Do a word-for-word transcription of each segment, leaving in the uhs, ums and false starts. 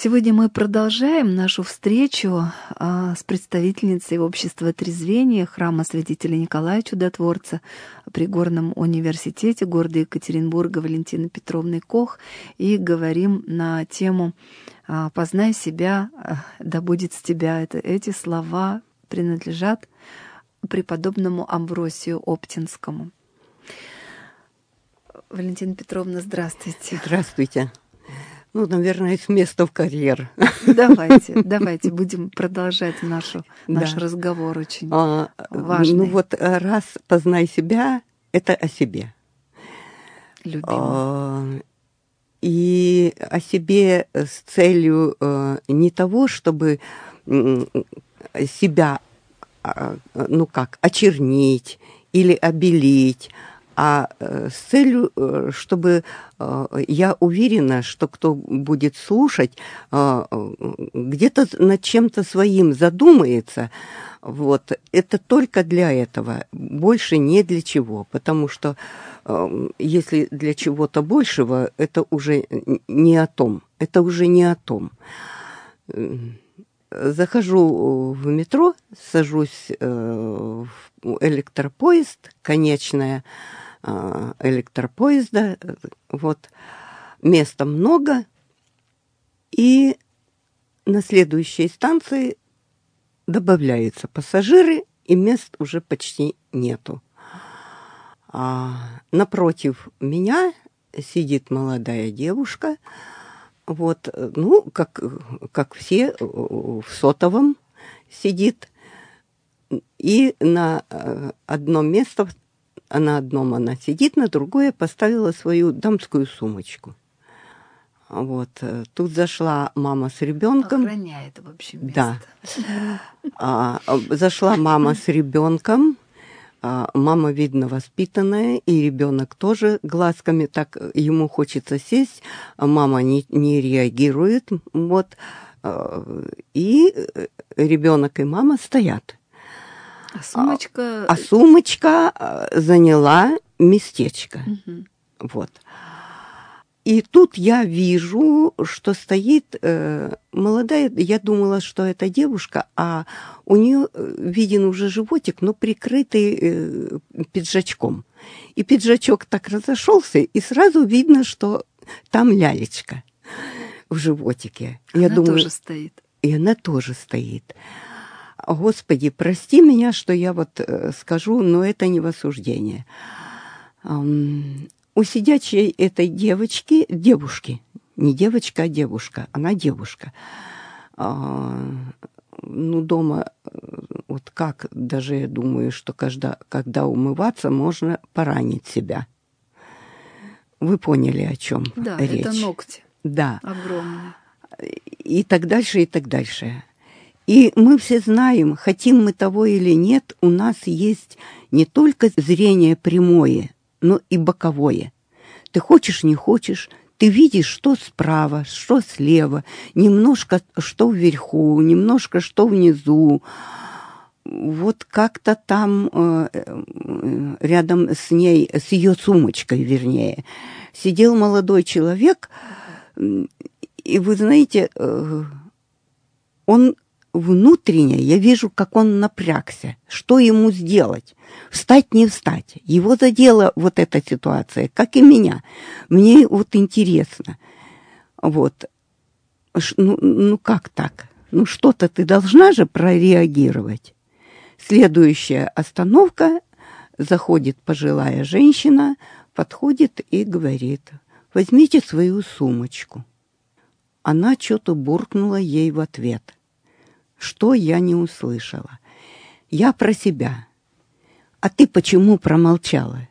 Сегодня мы продолжаем нашу встречу а, с представительницей общества трезвения Храма Святителя Николая Чудотворца при Горном университете города Екатеринбурга Валентиной Петровной Кох, и говорим на тему а, «Познай себя, да будет с тебя». Это, эти слова принадлежат преподобному Амвросию Оптинскому. Валентина Петровна, здравствуйте. Здравствуйте. Ну, наверное, с места в карьер. Давайте, давайте будем продолжать нашу, наш Да. разговор очень а, важный. Ну вот раз познай себя, это о себе. Любимый. А, и о себе с целью а, не того, чтобы м, себя, а, ну как, очернить или обелить, а с целью, чтобы я уверена, что кто будет слушать, где-то над чем-то своим задумается. Вот. Это только для этого, больше не для чего. Потому что если для чего-то большего, это уже не о том. Это уже не о том. Захожу в метро, сажусь в электропоезд, конечная электропоезда, вот, места много, и на следующей станции добавляются пассажиры, и мест уже почти нету. А напротив меня сидит молодая девушка, вот, ну, как, как все, в сотовом сидит, и на одно место, а на одном она сидит, на другое поставила свою дамскую сумочку. Вот. Тут зашла мама с ребенком. Охраняет, в общем, место. Да. А, зашла мама с ребенком. А, мама, видно, воспитанная, и ребенок тоже глазками так ему хочется сесть. А мама не, не реагирует. Вот. И ребенок и мама стоят. А сумочка... А, а сумочка заняла местечко. Угу. Вот. И тут я вижу, что стоит э, молодая, я думала, что это девушка, а у нее виден уже животик, но прикрытый э, пиджачком. И пиджачок так разошелся, и сразу видно, что там лялечка в животике. Она я думаю, тоже стоит. И она тоже стоит. Господи, прости меня, что я вот э, скажу, но это не в осуждение. Um, у сидячей этой девочки, девушки, не девочка, а девушка, она девушка. Uh, ну, дома, вот как, даже я думаю, что когда, когда умываться, можно поранить себя. Вы поняли, о чем да, речь? Да, это ногти. Да. Огромные. И так дальше, и так дальше. И мы все знаем, хотим мы того или нет, у нас есть не только зрение прямое, но и боковое. Ты хочешь, не хочешь, ты видишь, что справа, что слева, немножко что вверху, немножко что внизу. Вот как-то там э, рядом с ней, с ее сумочкой, вернее, сидел молодой человек, и вы знаете, э, он... Внутренне я вижу, как он напрягся. Что ему сделать? Встать, не встать. Его задела вот эта ситуация, как и меня. Мне вот интересно. Вот. Ну, ну как так? Ну что-то ты должна же прореагировать. Следующая остановка. Заходит пожилая женщина, подходит и говорит: возьмите свою сумочку. Она что-то буркнула ей в ответ. Что я не услышала? Я про себя. А ты почему промолчала?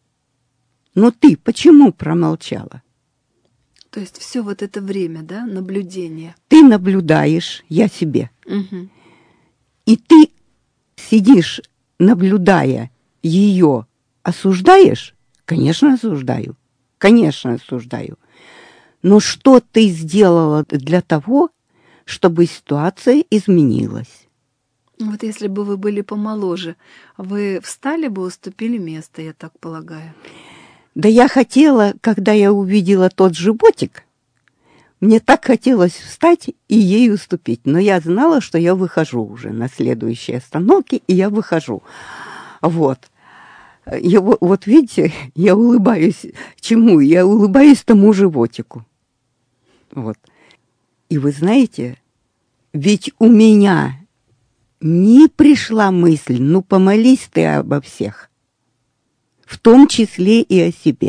Ну ты почему промолчала? То есть все вот это время, да, наблюдение. Ты наблюдаешь, я себе. Угу. И ты сидишь, наблюдая ее, осуждаешь? Конечно, осуждаю. Конечно, осуждаю. Но что ты сделала для того, чтобы ситуация изменилась? Вот если бы вы были помоложе, вы встали бы, уступили место, я так полагаю. Да я хотела, когда я увидела тот животик, мне так хотелось встать и ей уступить, но я знала, что я выхожу уже на следующей остановке, и я выхожу. Вот. Я, вот видите, я улыбаюсь чему? Я улыбаюсь тому животику. Вот. И вы знаете, ведь у меня не пришла мысль, ну помолись ты обо всех, в том числе и о себе.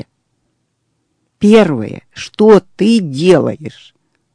Первое, что ты делаешь?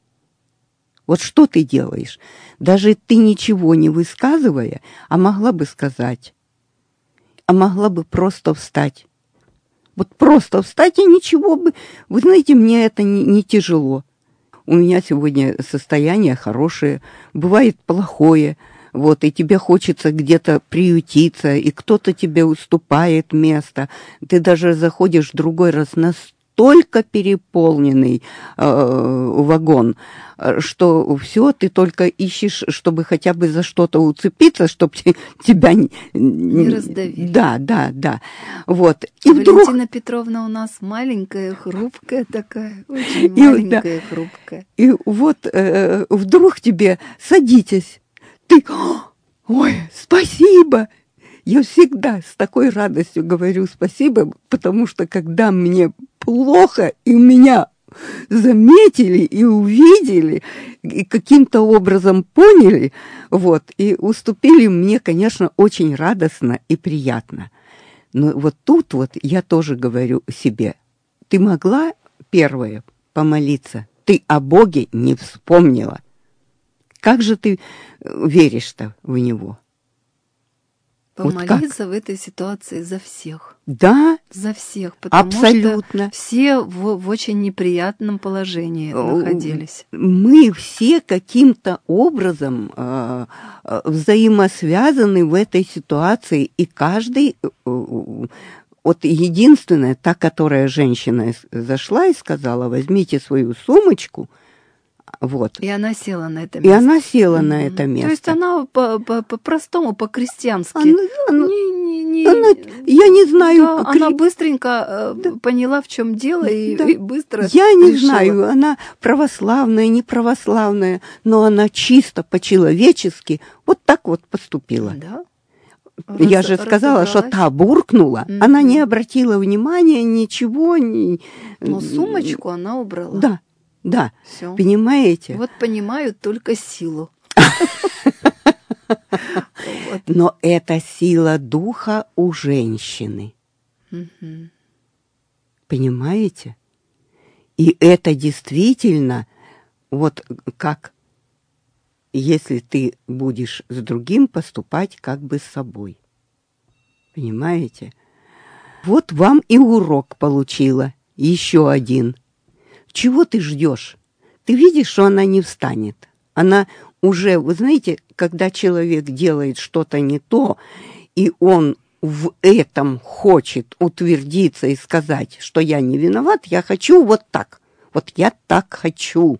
Вот что ты делаешь? Даже ты ничего не высказывая, а могла бы сказать, а могла бы просто встать. Вот просто встать и ничего бы... Вы знаете, мне это не, не тяжело. У меня сегодня состояние хорошее, бывает плохое, вот, и тебе хочется где-то приютиться, и кто-то тебе уступает место. Ты даже заходишь в другой раз на настолько переполненный э, вагон, что все, ты только ищешь, чтобы хотя бы за что-то уцепиться, чтобы тебя не, не раздавили. Да, да, да. Вот. И Валентина вдруг... Петровна у нас маленькая, хрупкая такая, очень и, маленькая, да, хрупкая. И вот э, вдруг тебе садитесь, ты, ой, спасибо. Я всегда с такой радостью говорю спасибо, потому что когда мне плохо, и меня заметили и увидели, и каким-то образом поняли, вот, и уступили, мне, конечно, очень радостно и приятно. Но вот тут вот я тоже говорю себе, ты могла, первое, помолиться, ты о Боге не вспомнила. Как же ты веришь-то в Него? Помолиться вот в этой ситуации за всех. Да, за всех, потому абсолютно. Что все в, в очень неприятном положении находились. Мы все каким-то образом э, взаимосвязаны в этой ситуации, и каждый, э, вот единственная, та, которая женщина зашла и сказала, возьмите свою сумочку. Вот. И она села на это место. И она села mm-hmm. на это место. То есть она по-простому, по-крестьянски. Она, она, не, не, не, она, я не знаю. Да, кри... Она быстренько да. поняла, в чем дело, и, да. и быстро Я не решила. знаю, она православная, не православная, но она чисто по-человечески вот так вот поступила. Да. Я Раз, же сказала, что та буркнула, mm-hmm. она не обратила внимания, ничего. Не... Но сумочку она убрала. Да. Да, Всё. Понимаете? Вот понимаю только силу. Но это сила духа у женщины. Понимаете? И это действительно, вот как, если ты будешь с другим поступать как бы с собой. Понимаете? Вот вам и урок получила. Еще один. Чего ты ждешь? Ты видишь, что она не встанет. Она уже, вы знаете, когда человек делает что-то не то, и он в этом хочет утвердиться и сказать, что я не виноват, я хочу вот так. Вот я так хочу.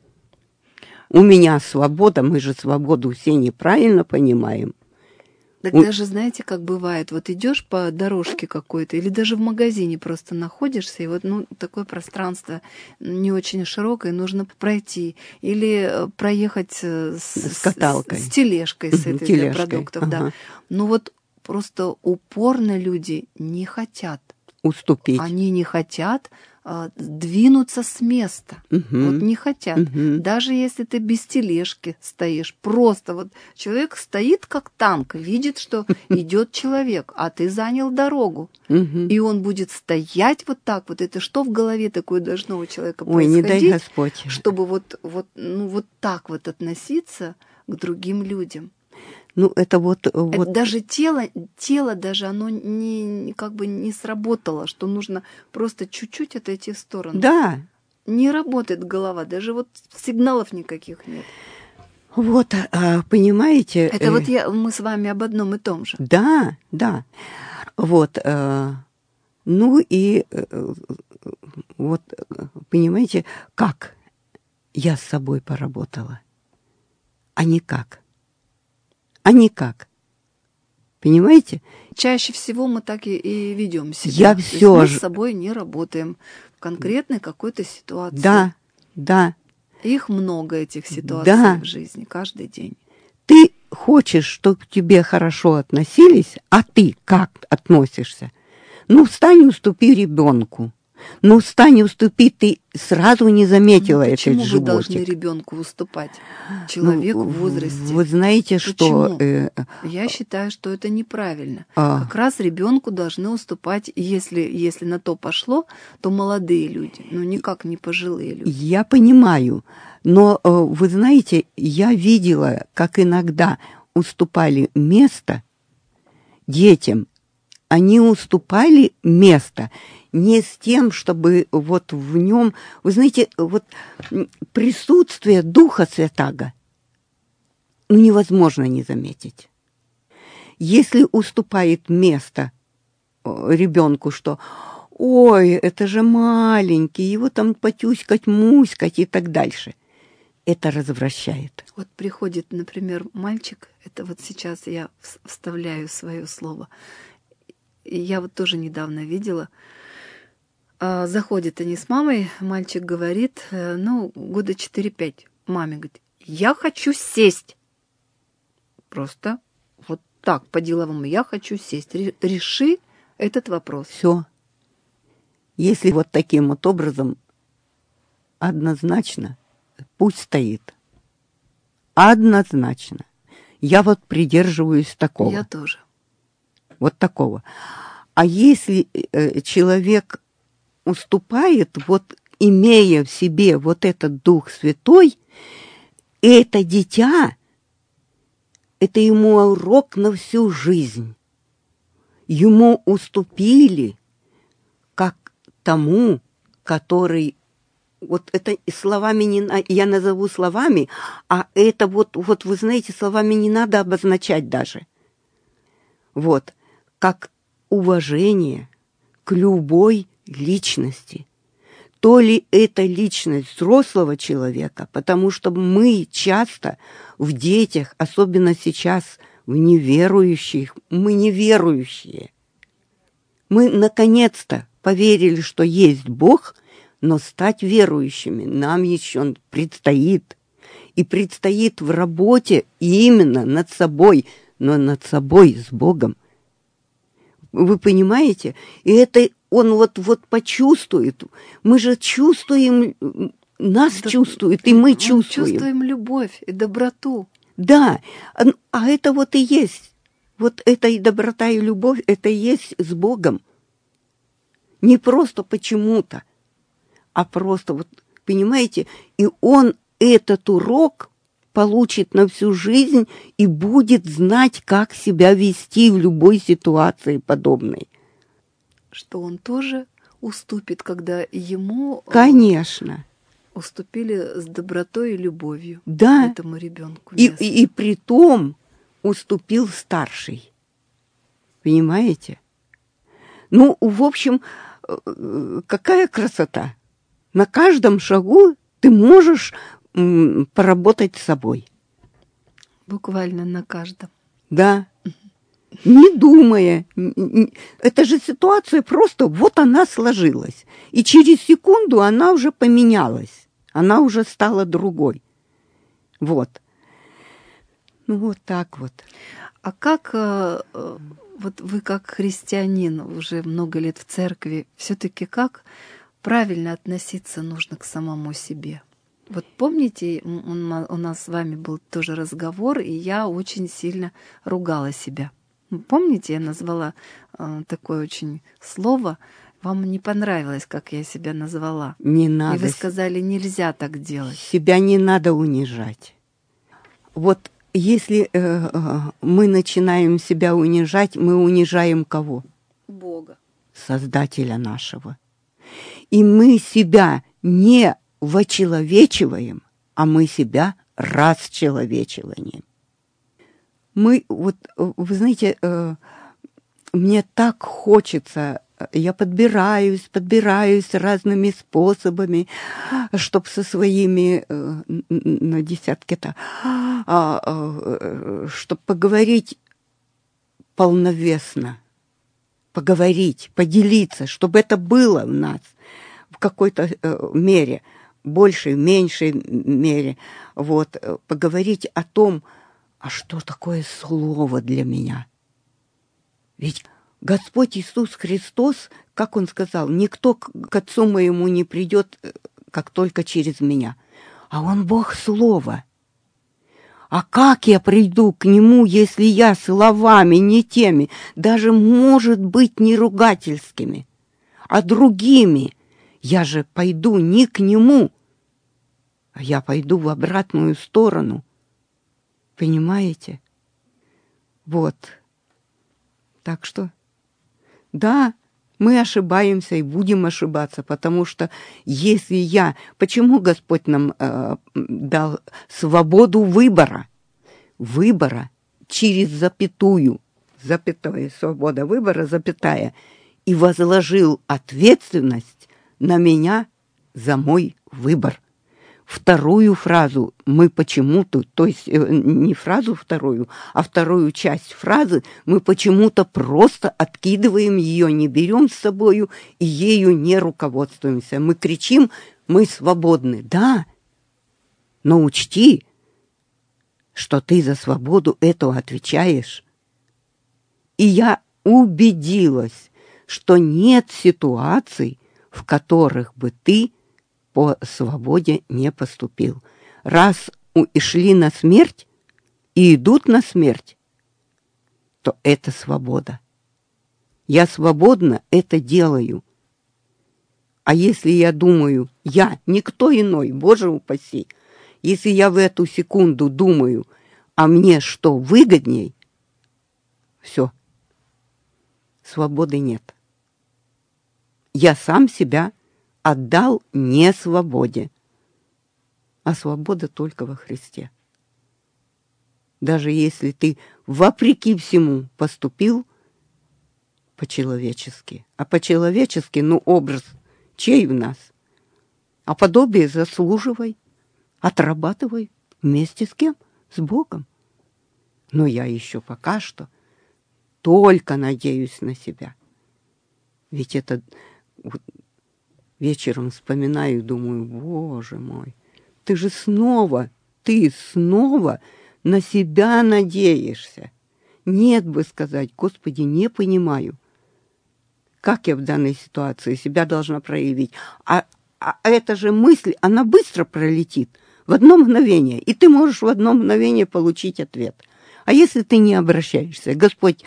У меня свобода, мы же свободу все неправильно понимаем. Так даже, знаете, как бывает, вот идешь по дорожке какой-то, или даже в магазине просто находишься, и вот ну, такое пространство не очень широкое, нужно пройти, или проехать с, с каталкой, с, с тележкой, с этой тележкой. Для продуктов, ага. да. Ну вот просто упорно люди не хотят. Уступить. Они не хотят а, двинуться с места. Угу. Вот не хотят. Угу. Даже если ты без тележки стоишь. Просто вот человек стоит как танк, видит, что идет человек, а ты занял дорогу. Угу. И он будет стоять вот так вот. Это что в голове такое должно у человека Ой, происходить? не дай Господь. Чтобы вот, вот, ну, вот так вот относиться к другим людям. Ну, это вот... вот... Это даже тело, тело даже, оно не, как бы не сработало, что нужно просто чуть-чуть отойти в сторону. Да. Не работает голова, даже вот сигналов никаких нет. Вот, понимаете... Это э... вот я, мы с вами об одном и том же. Да, да. Вот, э... ну и э... вот, понимаете, как я с собой поработала, а не как. А никак. Понимаете? Чаще всего мы так и, и ведем себя. Я все мы ж... с собой не работаем в конкретной какой-то ситуации. Да, да. Их много, этих ситуаций да. в жизни, каждый день. Ты хочешь, чтобы к тебе хорошо относились, а ты как относишься? Ну, встань и уступи ребенку. Ну, встань и уступи, ты сразу не заметила ну, этот животик. Почему вы должны животик. ребенку уступать? Человек Ну, в возрасте. Вы знаете, Почему? что... Э, Я считаю, что это неправильно. А, Как раз ребенку должны уступать, если, если на то пошло, то молодые люди, но никак не пожилые люди. Я понимаю, но э, вы знаете, я видела, как иногда уступали место детям. Они уступали место не с тем, чтобы вот в нем, вы знаете, вот присутствие Духа Святаго, ну, невозможно не заметить. Если уступает место ребенку, что «Ой, это же маленький, его там потюськать, муськать» и так дальше, это развращает. Вот приходит, например, мальчик, это вот сейчас я вставляю свое слово, и я вот тоже недавно видела, заходят они с мамой, мальчик говорит, ну, года четыре-пять, маме говорит, я хочу сесть. Просто вот так, по-деловому, я хочу сесть. Реши этот вопрос. Все. Если вот таким вот образом, однозначно, пусть стоит. Однозначно. Я вот придерживаюсь такого. Я тоже. Вот такого. А если э, человек уступает, вот имея в себе вот этот Дух Святой, это дитя, это ему урок на всю жизнь. Ему уступили как тому, который, вот это словами не, я назову словами, а это вот, вот вы знаете, словами не надо обозначать даже. Вот, как уважение к любой личности. То ли это личность взрослого человека, потому что мы часто в детях, особенно сейчас в неверующих, мы неверующие. Мы наконец-то поверили, что есть Бог, но стать верующими нам еще предстоит. И предстоит в работе именно над собой, но над собой с Богом. Вы понимаете? И это он вот, вот почувствует. Мы же чувствуем, нас да, чувствует, и мы чувствуем. Чувствуем любовь и доброту. Да, а это вот и есть. Вот это и доброта, и любовь, это и есть с Богом. Не просто почему-то, а просто, вот, понимаете, и он этот урок получит на всю жизнь и будет знать, как себя вести в любой ситуации подобной. Что он тоже уступит, когда ему... Конечно. Уступили с добротой и любовью, да. этому ребенку. И, и, и при том уступил старший. Понимаете? Ну, в общем, какая красота. На каждом шагу ты можешь м, поработать с собой. Буквально на каждом. Да. Не думая. Это же ситуация просто, вот она сложилась. И через секунду она уже поменялась. Она уже стала другой. Вот. Ну, вот так вот. А как, вот вы как христианин, уже много лет в церкви, все-таки как правильно относиться нужно к самому себе? Вот помните, у нас с вами был тоже разговор, и я очень сильно ругала себя. Помните, я назвала такое очень слово, вам не понравилось, как я себя назвала. Не надо. И вы сказали, нельзя так делать. Себя не надо унижать. Вот если э, мы начинаем себя унижать, мы унижаем кого? Бога. Создателя нашего. И мы себя не вочеловечиваем, а мы себя расчеловечиваем. Мы, вот, вы знаете, э, мне так хочется, я подбираюсь, подбираюсь разными способами, чтобы со своими, э, на десятки-то, э, э, чтобы поговорить полновесно, поговорить, поделиться, чтобы это было в нас в какой-то э, мере. большей, меньшей мере, вот, поговорить о том, а что такое слово для меня. Ведь Господь Иисус Христос, как Он сказал, никто к Отцу моему не придет, как только через меня. А Он Бог Слова. А как я приду к Нему, если я словами не теми, даже, может быть, не ругательскими, а другими? Я же пойду не к Нему, а я пойду в обратную сторону. Понимаете? Вот. Так что, да, мы ошибаемся и будем ошибаться, потому что если я... Почему Господь нам э, дал свободу выбора? Выбора через запятую. Запятая, свобода выбора, запятая. И возложил ответственность на меня за мой выбор. Вторую фразу мы почему-то, то есть не фразу вторую, а вторую часть фразы мы почему-то просто откидываем ее, не берем с собою и ею не руководствуемся. Мы кричим, мы свободны. Да, но учти, что ты за свободу эту отвечаешь. И я убедилась, что нет ситуаций, в которых бы ты по свободе не поступил. Раз и шли на смерть, и идут на смерть, то это свобода. Я свободно это делаю. А если я думаю, я, никто иной, Боже упаси, если я в эту секунду думаю, а мне что выгодней, все, свободы нет. Я сам себя отдал не свободе, а свобода только во Христе. Даже если ты вопреки всему поступил по-человечески, а по-человечески, ну, образ чей в нас? А подобие заслуживай, отрабатывай вместе с кем? С Богом. Но я еще пока что только надеюсь на себя. Ведь это... Вечером вспоминаю, думаю, Боже мой, ты же снова, ты снова на себя надеешься. Нет бы сказать, Господи, не понимаю, как я в данной ситуации себя должна проявить. А, а эта же мысль, она быстро пролетит, в одно мгновение, и ты можешь в одно мгновение получить ответ. А если ты не обращаешься, Господь,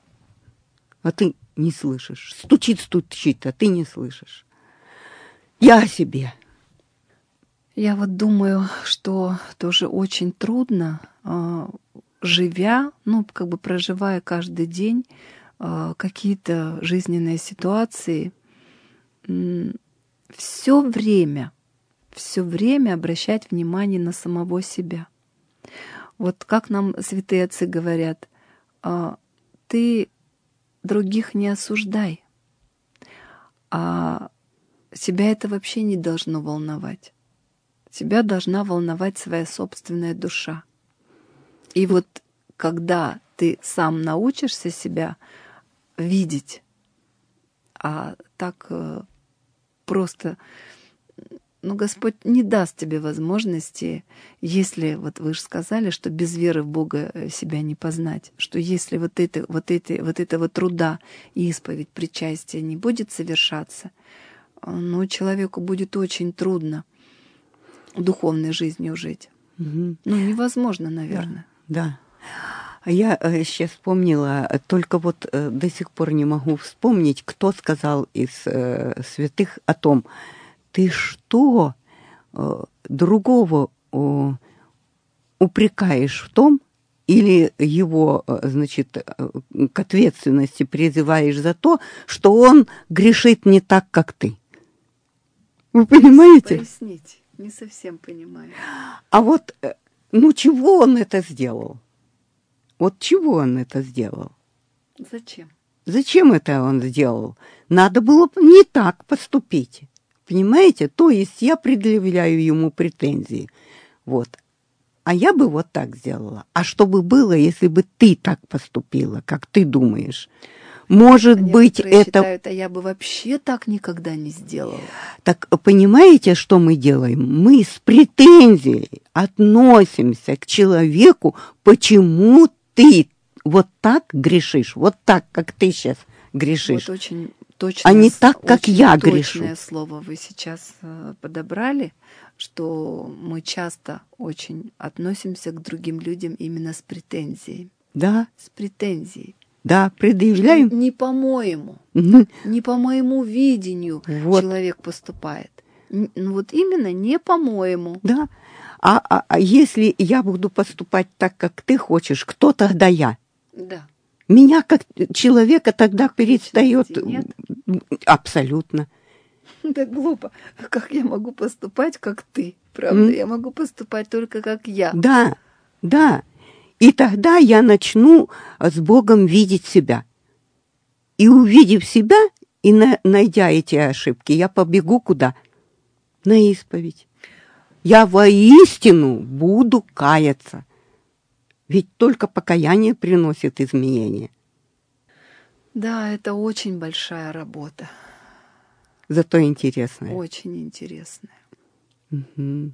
а ты не слышишь, стучит, стучит, а ты не слышишь. Я о себе. Я вот думаю, что тоже очень трудно, живя, ну, как бы проживая каждый день какие-то жизненные ситуации, все время, все время обращать внимание на самого себя. Вот как нам святые отцы говорят, ты других не осуждай, а себя это вообще не должно волновать. Тебя должна волновать своя собственная душа. И вот когда ты сам научишься себя видеть, а так э, просто, ну, Господь не даст тебе возможности, если, вот вы же сказали, что без веры в Бога себя не познать, что если вот это вот, это, вот этого труда, исповедь, причастие не будет совершаться, ну, человеку будет очень трудно духовной жизнью жить. Угу. Ну, невозможно, наверное. Да. да. Я э, сейчас вспомнила, только вот э, до сих пор не могу вспомнить, кто сказал из э, святых о том, ты что, э, другого э, упрекаешь в том, или его, значит, к ответственности призываешь за то, что он грешит не так, как ты. Вы понимаете? Поясните, не совсем понимаю. А вот, ну, чего он это сделал? Вот чего он это сделал? Зачем? Зачем это он сделал? Надо было не так поступить. Понимаете? То есть я предъявляю ему претензии. Вот. А я бы вот так сделала. А что бы было, если бы ты так поступила, как ты думаешь? Может А быть, некоторые это... считают, а я бы вообще так никогда не сделала. Так понимаете, что мы делаем? Мы с претензией относимся к человеку, почему ты вот так грешишь, вот так, как ты сейчас грешишь, Вот очень точное, а не так, как очень я точное грешу. слово вы сейчас э, подобрали, что мы часто очень относимся к другим людям именно с претензией. Да, С претензией. да, Что предъявляем. не по-моему, Мгм. не по моему видению Вот. человек поступает. Н- Ну вот именно не по-моему. Да. А, а, а если я буду поступать так, как ты хочешь, кто тогда я? Да. Меня как человека тогда перестает... Личности нет? Абсолютно. Так глупо. Как я могу поступать, как ты? Правда, М? я могу поступать только как я. Да, да. И тогда я начну с Богом видеть себя. И увидев себя, и на, найдя эти ошибки, я побегу куда? На исповедь. Я воистину буду каяться. Ведь только покаяние приносит изменения. Да, это очень большая работа. Зато интересное. Очень интересная. Угу.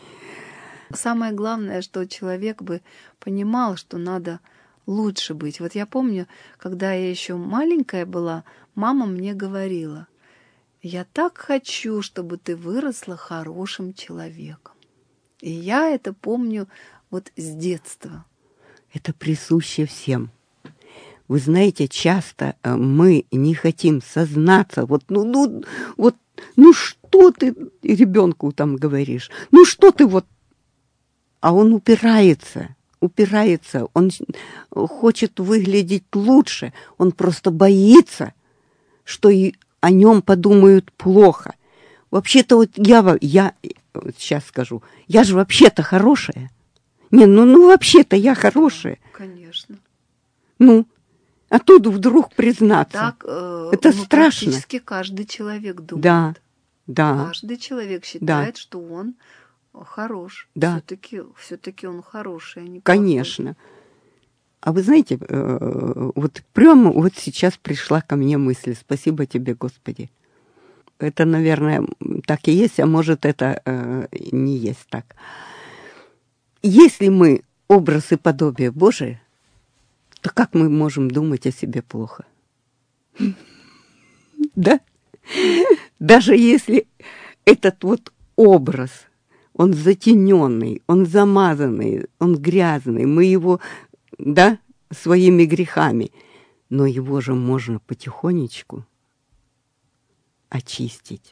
Самое главное, что человек бы понимал, что надо лучше быть. Вот я помню, когда я еще маленькая была, мама мне говорила: я так хочу, чтобы ты выросла хорошим человеком. И я это помню вот с детства. Это присуще всем. Вы знаете, часто э, мы не хотим сознаться. Вот, ну, ну, вот, ну что ты ребенку там говоришь? Ну что ты вот? А он упирается, упирается. Он хочет выглядеть лучше. Он просто боится, что и о нем подумают плохо. Вообще-то вот я, я вот сейчас скажу, я же вообще-то хорошая. Не, ну, ну вообще-то я хорошая. Конечно. Ну, а тут вдруг признаться. Так, э, это ну, страшно. Практически каждый человек думает. Да, да. Каждый человек считает, да. что он хорош. Да. Все-таки, все-таки он хороший, а не Конечно. плохой. А вы знаете, вот прямо вот сейчас пришла ко мне мысль. Спасибо тебе, Господи. Это, наверное, так и есть, а может, это э, не есть так. Если мы образ и подобие Божие, то как мы можем думать о себе плохо? Да? Даже если этот вот образ, он затененный, он замазанный, он грязный, мы его, да, своими грехами, но его же можно потихонечку очистить.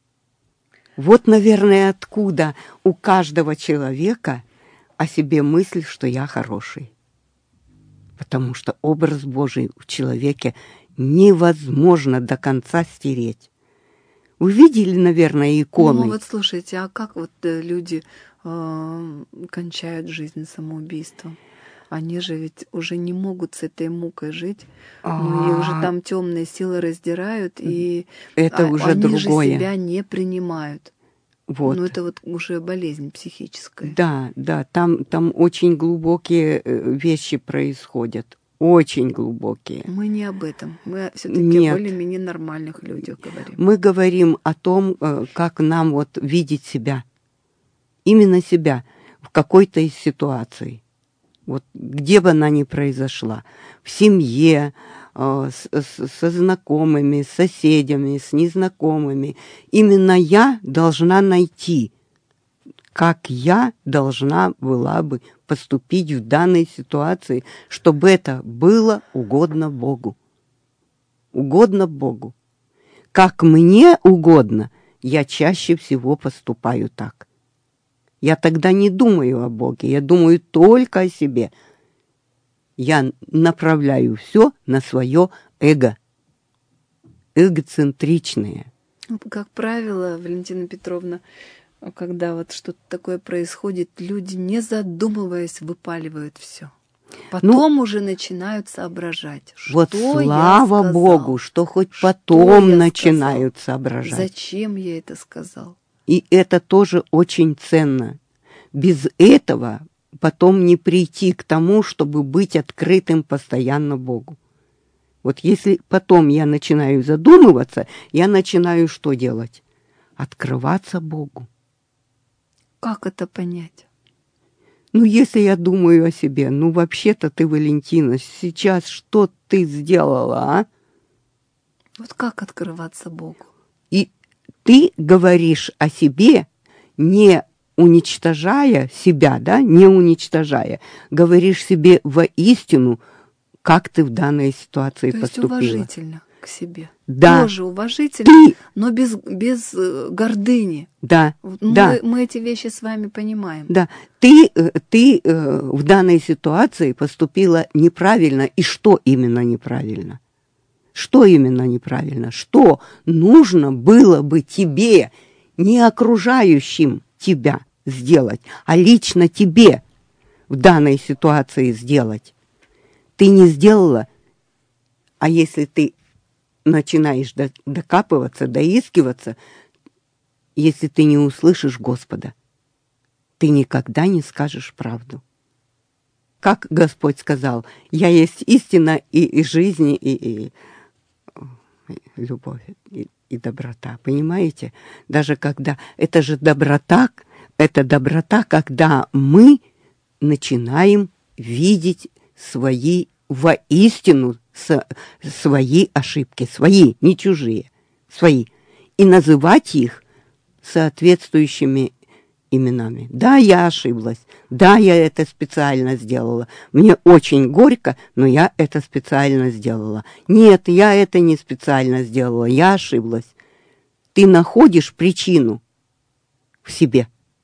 Вот, наверное, откуда у каждого человека о себе мысль, что я хороший. Потому что образ Божий в человеке невозможно до конца стереть. Вы видели, наверное, иконы? Ну вот слушайте, а как вот люди э, кончают жизнь самоубийством? Они же ведь уже не могут с этой мукой жить. Ну и уже там темные силы раздирают, и это а, уже они другое. же себя не принимают. Вот. Ну это вот уже болезнь психическая. Да, да, там, там очень глубокие вещи происходят. Очень глубокие. Мы не об этом. Мы все-таки о более-менее нормальных людях говорим. Мы говорим о том, как нам вот видеть себя. Именно себя в какой-то из ситуаций. Вот где бы она ни произошла. В семье, со знакомыми, с соседями, с незнакомыми. Именно я должна найти, как я должна была бы поступить в данной ситуации, чтобы это было угодно Богу. Угодно Богу. Как мне угодно, я чаще всего поступаю так. Я тогда не думаю о Боге, я думаю только о себе. Я направляю все на свое эго. Эгоцентричное. Как правило, Валентина Петровна, когда вот что-то такое происходит, люди, не задумываясь, выпаливают все. Потом ну, уже начинают соображать, вот что слава я Богу, что хоть что потом начинают соображать. Зачем я это сказал? И это тоже очень ценно. Без этого потом не прийти к тому, чтобы быть открытым постоянно Богу. Вот если потом я начинаю задумываться, я начинаю что делать? Открываться Богу. Как это понять? Ну, если я думаю о себе, ну, вообще-то ты, Валентина, сейчас что ты сделала, а? Вот как открываться Богу? И ты говоришь о себе, не уничтожая себя, да, не уничтожая, говоришь себе воистину, как ты в данной ситуации То поступила. есть уважительно к себе. Да. Тоже уважительно, Ты... но без, без гордыни. Да, мы, да. мы эти вещи с вами понимаем. Да, ты, ты в данной ситуации поступила неправильно. И что именно неправильно? Что именно неправильно? Что нужно было бы тебе, не окружающим тебя, сделать, а лично тебе в данной ситуации сделать? Ты не сделала, а если ты начинаешь докапываться, доискиваться, если ты не услышишь Господа, ты никогда не скажешь правду. Как Господь сказал, я есть истина и, и жизнь, и, и любовь, и, и доброта. Понимаете? Даже когда... Это же доброта, это доброта, когда мы начинаем видеть свои воистину с, свои ошибки, свои, не чужие, свои, и называть их соответствующими именами. Да, я ошиблась, да, я это специально сделала. Мне очень горько, но я это специально сделала. Нет, я это не специально сделала, я ошиблась. Ты находишь причину в себе.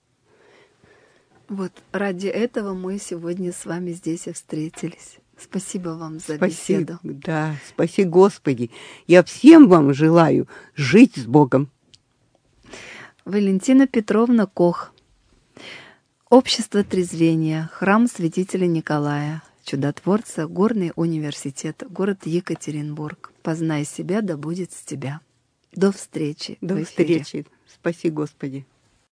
Вот ради этого мы сегодня с вами здесь и встретились. Спасибо вам за Спаси, беседу. Да, спаси Господи. Я всем вам желаю жить с Богом. Валентина Петровна Кох. Общество трезвения. Храм святителя Николая, чудотворца, Горный университет, город Екатеринбург. Познай себя, да будет с тебя. До встречи. До в эфире. встречи. Спаси Господи.